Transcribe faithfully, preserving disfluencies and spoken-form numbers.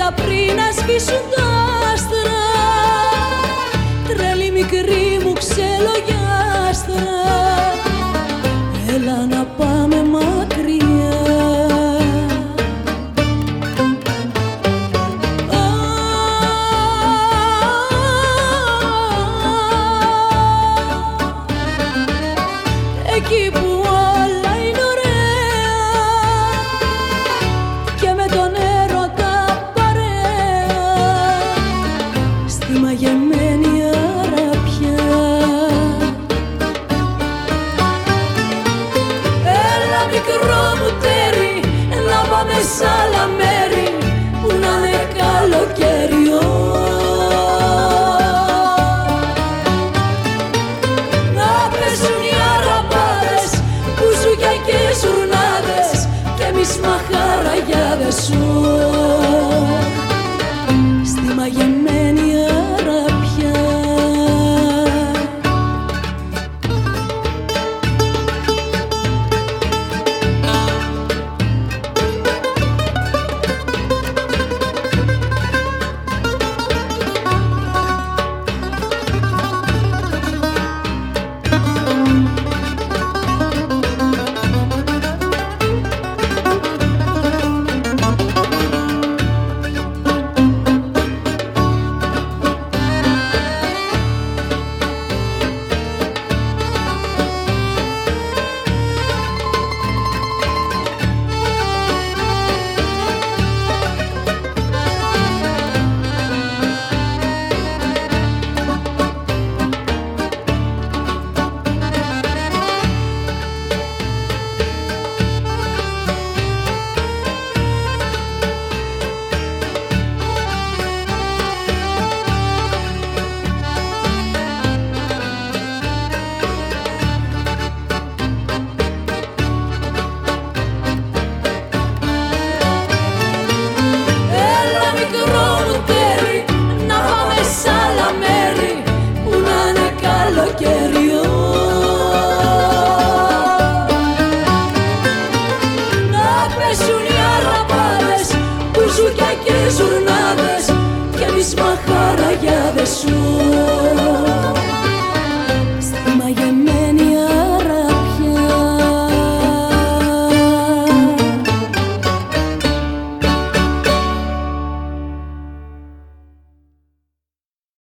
αστέρια πριν να σβήσουν τα άστρα. Τρέλη μικρή μου ξελογιάστρα, έλα να πάμε μακριά. Εκεί που όλα είναι ωραία και με τον έρωτα παρέα, στη μαγεμένη αραπιά. Έλα μικρό μου τέρι, να πάμε σ' άλλα μέρη που να είναι καλοκαίριο. Και σουρνάδες και εμείς μαχαραγιάδες σου στη μαγεμένη αραπιά. Και ζουρνάδες και εμείς μαχαραγιάδες